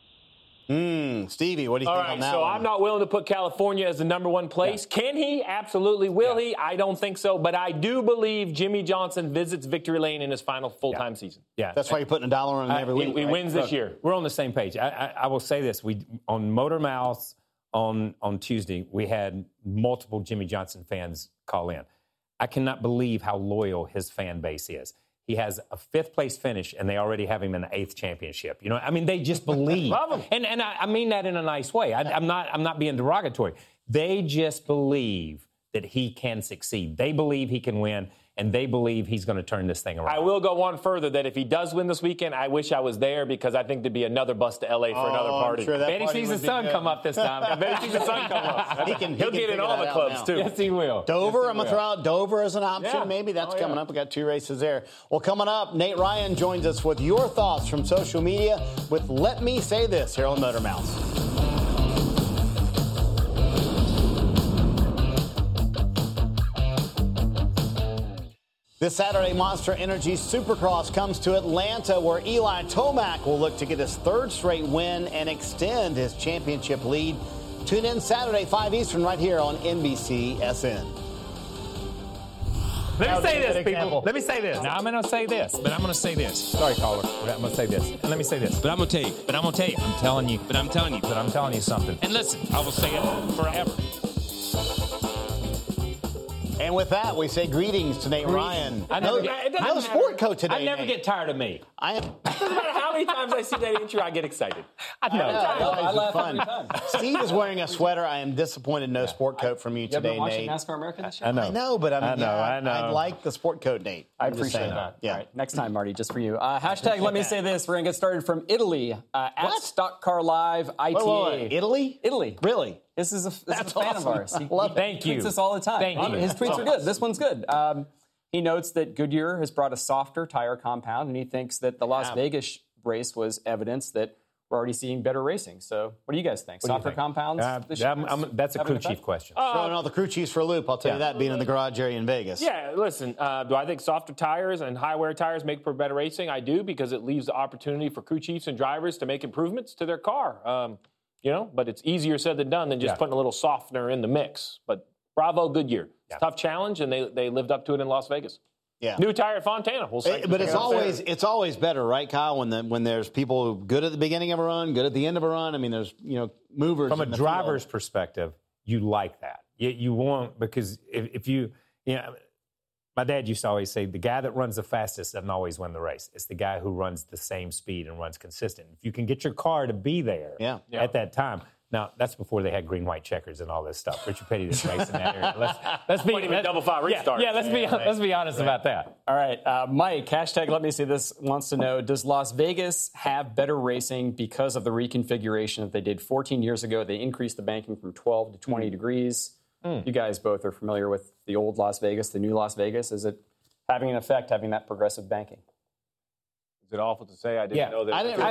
Hmm, Stevie, what do you All think right, on that so one? I'm not willing to put California as the number one place. Yeah. Can he? Absolutely. Will yeah. he? I don't think so. But I do believe Jimmy Johnson visits victory lane in his final full-time yeah. season. Yeah, that's why you're putting a dollar on him every I, week. He, he right? wins Look, this year. We're on the same page. I, I, I will say this: we on Motor Mouth on on Tuesday, we had multiple Jimmy Johnson fans call in. I cannot believe how loyal his fan base is. He has a fifth place finish, and they already have him in the eighth championship. You know, I mean, they just believe. Love him. And and I, I mean that in a nice way. I, I'm not I'm not being derogatory. They just believe that he can succeed. They believe he can win, and they believe he's going to turn this thing around. I will go one further that if he does win this weekend, I wish I was there because I think there'd be another bus to L A for oh, another party. I'm sure that Bet he party sees the would be sun good. come up this time. I bet he sees the sun come up. He can, he He'll can get in figure all that the out clubs, now. too. Yes, he will. Dover, yes, he I'm going to will. throw out Dover as an option. Yeah. Maybe that's Oh, coming yeah. up. We got two races there. Well, coming up, Nate Ryan joins us with your thoughts from social media with Let Me Say This here on Motor Mouth. This Saturday, Monster Energy Supercross comes to Atlanta, where Eli Tomac will look to get his third straight win and extend his championship lead. Tune in Saturday, five Eastern, right here on N B C S N. Let me say this, people. Let me say this. Now, I'm going to say this, but I'm going to say this. Sorry, caller. But I'm going to say this. And let me say this. But I'm going to tell you. But I'm going to tell you. I'm telling you. But I'm telling you. But I'm telling you something. And listen, I will say it forever. And with that, we say greetings to Nate Ryan. I never no, get, no sport coach today. I never Nate. get tired of me. I am. doesn't matter how many times I see that intro, I get excited. I know. I, know. I, I laugh fun. every time. Steve is wearing a sweater. I am disappointed no sport coat from you, You today, been watching Nate. NASCAR America this year? I know. I know, but I mean, I know, yeah, I know. I'd like the sport coat, Nate. I I'm just appreciate saying. that. Yeah. All right, next time, Marty, just for you. Uh, hashtag let me say this. We're going to get started from Italy. Uh, at Stock Car Live I T A. Wait, wait, wait. Italy? Italy. Really? This is a, this That's is a fan awesome. of ours. He, I love he it. Thank tweets you. us all the time. Thank you. His tweets That's are good. awesome. This one's good. Um, he notes that Goodyear has brought a softer tire compound, and he thinks that the Las Yeah. Vegas race was evidence that we're already seeing better racing. So what do you guys think? What do you Softer think? compounds? Uh, this I'm- year I'm- that's a having crew an effect? chief question. Throwing all the crew chiefs for a loop, I'll tell you Yeah. that, being in the garage area in Vegas. Yeah, listen, uh, do I think softer tires and high wear tires make for better racing? I do, because it leaves the opportunity for crew chiefs and drivers to make improvements to their car. Um, you know, but it's easier said than done than just Yeah. putting a little softener in the mix. But bravo, Goodyear. It's Yeah. a tough challenge, and they, they lived up to it in Las Vegas. Yeah. New tire at Fontana. We'll It- but it's always it's always better, right, Kyle? When the when there's people good at the beginning of a run, good at the end of a run. I mean, there's you know movers From a in the driver's field. perspective, you like that. You, you want, because if, if you, you know, my dad used to always say, the guy that runs the fastest doesn't always win the race. It's the guy who runs the same speed and runs consistent. If you can get your car to be there Yeah. at that time. Now, that's before they had green, white checkers and all this stuff. Richard Petty didn't race in that area. Let's, let's be Wasn't even double five yeah, restart. Yeah, let's be Yeah, right. let's be honest about that. All right, uh, Mike, hashtag let me see this, wants to know, does Las Vegas have better racing because of the reconfiguration that they did fourteen years ago? They increased the banking from twelve to twenty degrees. Mm. You guys both are familiar with the old Las Vegas, the new Las Vegas. Is it having an effect, having that progressive banking? Is it awful to say? I didn't Yeah. know that. I didn't-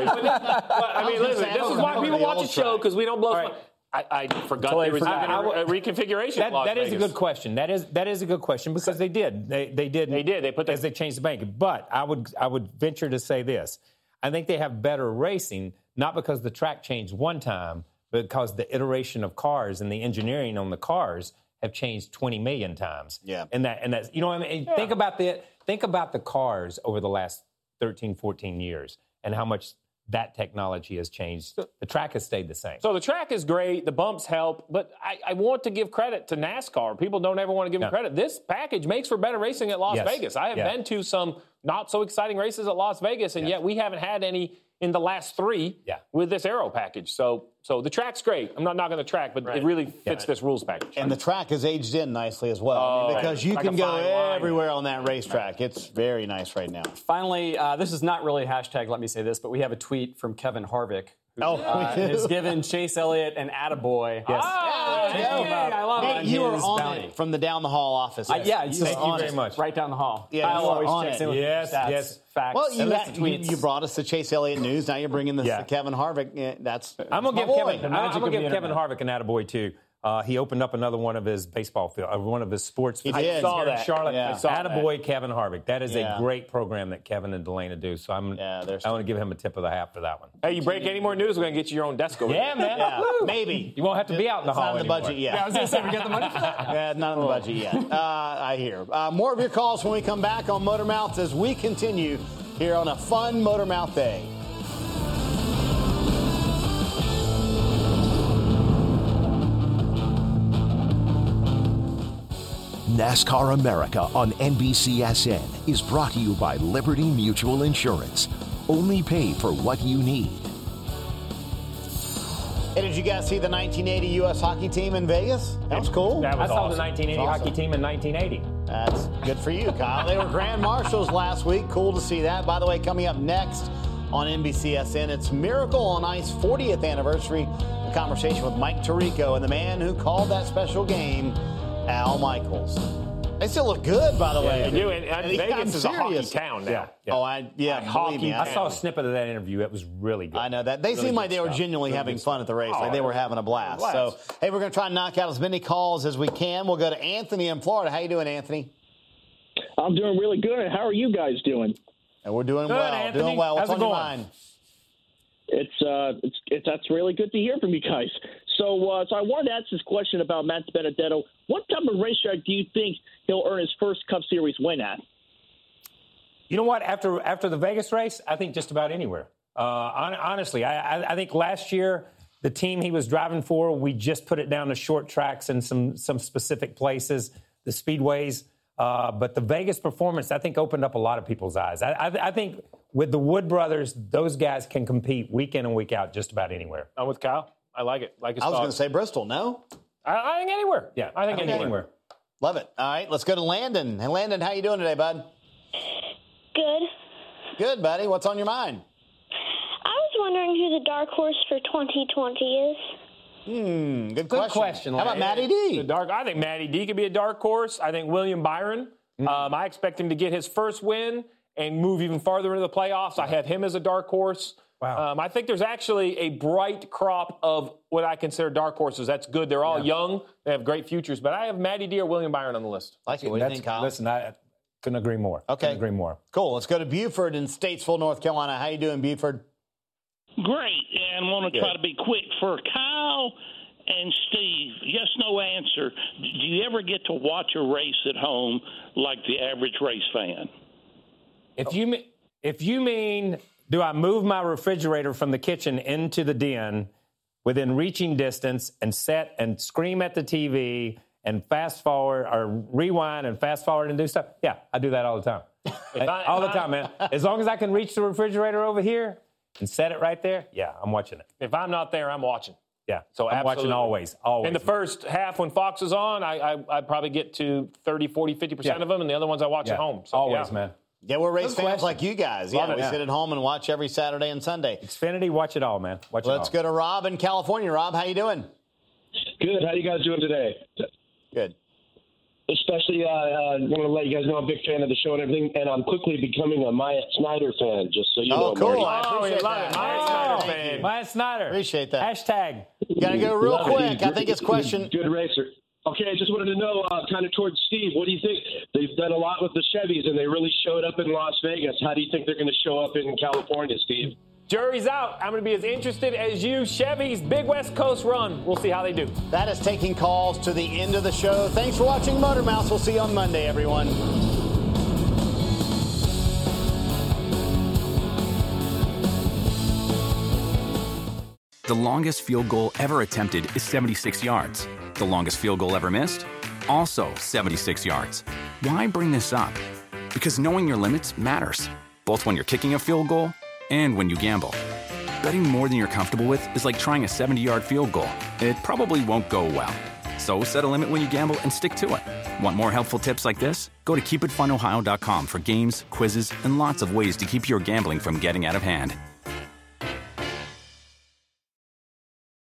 Well, I mean, listen, this is why people watch the show, track. because we don't blow All smoke. I, I forgot Totally there was forgot. even I- I a, a reconfiguration That, at Las that is a Vegas. good question. That is that is a good question because they did. They they did. They did. They put the, as they changed the banking. But I would I would venture to say this. I think they have better racing, not because the track changed one time, but because the iteration of cars and the engineering on the cars have changed twenty million times. Yeah. And that and that's you know what I mean. Yeah. Think about the think about the cars over the last thirteen, fourteen years and how much that technology has changed. The track has stayed the same. So the track is great. The bumps help. But I, I want to give credit to NASCAR. People don't ever want to give them No. credit. This package makes for better racing at Las Yes. Vegas. I have Yeah. been to some not so exciting races at Las Vegas, and yet we haven't had any in the last three Yeah. with this aero package. So so the track's great. I'm not knocking the track, but it really fits this rules package. And the track is aged in nicely as well. I mean, Oh, because you like can a go fine wine. everywhere on that racetrack. It's very nice right now. Finally, uh, this is not really a hashtag, let me say this, but we have a tweet from Kevin Harvick, who Oh, uh, we do? has given Chase Elliott an attaboy. Yes. Uh, Hey, talking about I love Nate, on you were his on bounty. it from the down the hall office. Uh, yeah, it's just Thank you on very it, much. right down the hall. Yeah, Kyle you are always on checks it. in with Yes, stats, yes. facts. Well, you, and got, lists you, tweets. you brought us the Chase Elliott news. Now you're bringing the, Yeah. the Kevin Harvick. Yeah, that's I'm gonna my give boy. Kevin. I'm magic gonna of give the Kevin internet. Harvick an attaboy too. Uh, he opened up another one of his baseball field, uh, one of his sports. He facilities did. saw here in that. Charlotte. Yeah. I saw that. Attaboy, Kevin Harvick. That is Yeah. a great program that Kevin and Delana do. So I'm. Yeah, they're I want to give him a tip of the hat for that one. Hey, you break any more news, we're going to get you your own desk over Yeah, there. man. Yeah, Woo. maybe. You won't have to be out in the It's hall not in the anymore. budget yet. Yeah, I was going to say, we got the money for that? Yeah, not in the budget yet. Uh, I hear. Uh, more of your calls when we come back on Motor Mouth as we continue here on a fun Motor Mouth day. NASCAR America on N B C S N is brought to you by Liberty Mutual Insurance. Only pay for what you need. Hey, did you guys see the nineteen eighty U S hockey team in Vegas? That was cool. That I was saw awesome. the nineteen eighty Awesome. hockey team in nineteen eighty. That's good for you, Kyle. They were grand marshals last week. Cool to see that. By the way, coming up next on N B C S N, it's Miracle on Ice fortieth anniversary. A conversation with Mike Tirico and the man who called that special game, Al Michaels. They still look good, by the way. They do, and, and And Vegas I'm is a hockey serious. town now. Yeah, yeah. Oh, I yeah, A hockey believe me, I I, saw a snippet of that interview. It was really good. I know that. They Really seemed good like they were stuff. genuinely Really having good fun at the race. Oh, like they were having a blast. blast. So, hey, we're going to try and knock out as many calls as we can. We'll go to Anthony in Florida. How you doing, Anthony? I'm doing really good. How are you guys doing? And we're doing Good, well. Anthony. Doing well. What's How's on it your going? mind? It's uh, it's, it's that's really good to hear from you guys. So, uh, so I wanted to ask this question about Matt Benedetto. What type of racetrack do you think he'll earn his first Cup Series win at? You know what? After after the Vegas race, I think just about anywhere. Uh, hon- honestly, I, I, I think last year the team he was driving for, we just put it down to short tracks and some some specific places, the speedways. Uh, but the Vegas performance, I think, opened up a lot of people's eyes. I, I, I think with the Wood brothers, those guys can compete week in and week out just about anywhere. I'm with Kyle. I like it. Like his I was thoughts. going to say Bristol. No, I, I think anywhere. Yeah, I think I think anywhere. anywhere. Love it. All right, let's go to Landon. Hey, Landon, how you doing today, bud? Good. Good, buddy. What's on your mind? I was wondering who the dark horse for twenty twenty is. Hmm, good, Good question. question. How about Larry. Matty D? The dark. I think Matty D could be a dark horse. I think William Byron. Mm-hmm. Um, I expect him to get his first win and move even farther into the playoffs. I have him as a dark horse. Wow. Um, I think there's actually a bright crop of what I consider dark horses. That's good. They're all Yeah. young. They have great futures. But I have Matty D or William Byron on the list. Like it. What do you That's- think, Kyle? Listen, I couldn't agree more. Okay. Couldn't agree more. Cool. Let's go to Buford in Statesville, North Carolina. How you doing, Buford? Great, and want to Good. try to be quick for Kyle and Steve. Yes, no answer. Do you ever get to watch a race at home like the average race fan? If you me- if you mean, do I move my refrigerator from the kitchen into the den within reaching distance and set and scream at the T V and fast forward or rewind and fast forward and do stuff? Yeah, I do that all the time. I- all the if I- time, man. As long as I can reach the refrigerator over here and set it right there, yeah, I'm watching it. If I'm not there, I'm watching. Yeah, So I'm absolutely. watching always, always. In the first half, when Fox is on, I I I probably get to thirty, forty, fifty percent Yeah. of them, and the other ones I watch Yeah, at home. So, always, yeah. man. Yeah, we're race Good fans question. like you guys. Love yeah, it, we yeah. sit at home and watch every Saturday and Sunday. Xfinity, watch it all, man. Watch Let's it all. go to Rob in California. Rob, how you doing? Good. How you guys doing today? Good. Especially, uh, uh, want to let you guys know I'm a big fan of the show and everything, and I'm quickly becoming a Maya Snyder fan. Just so you Oh, know. cool. Marty. I Oh, we appreciate love that. it. Maya Oh, Snyder thank fan. you. Maya Snyder. Appreciate that. Hashtag. Got to go real Love it. quick. I think it's question. Good racer. Okay, I just wanted to know, uh, kind of towards Steve, what do you think? They've done a lot with the Chevys, and they really showed up in Las Vegas. How do you think they're going to show up in California, Steve? Jury's out. I'm going to be as interested as you. Chevy's Big West Coast run. We'll see how they do. That is taking calls to the end of the show. Thanks for watching Motor Mouse. We'll see you on Monday, everyone. The longest field goal ever attempted is seventy-six yards. The longest field goal ever missed? Also seventy-six yards. Why bring this up? Because knowing your limits matters, both when you're kicking a field goal and when you gamble. Betting more than you're comfortable with is like trying a seventy-yard field goal. It probably won't go well. So set a limit when you gamble and stick to it. Want more helpful tips like this? Go to keep it fun ohio dot com for games, quizzes, and lots of ways to keep your gambling from getting out of hand.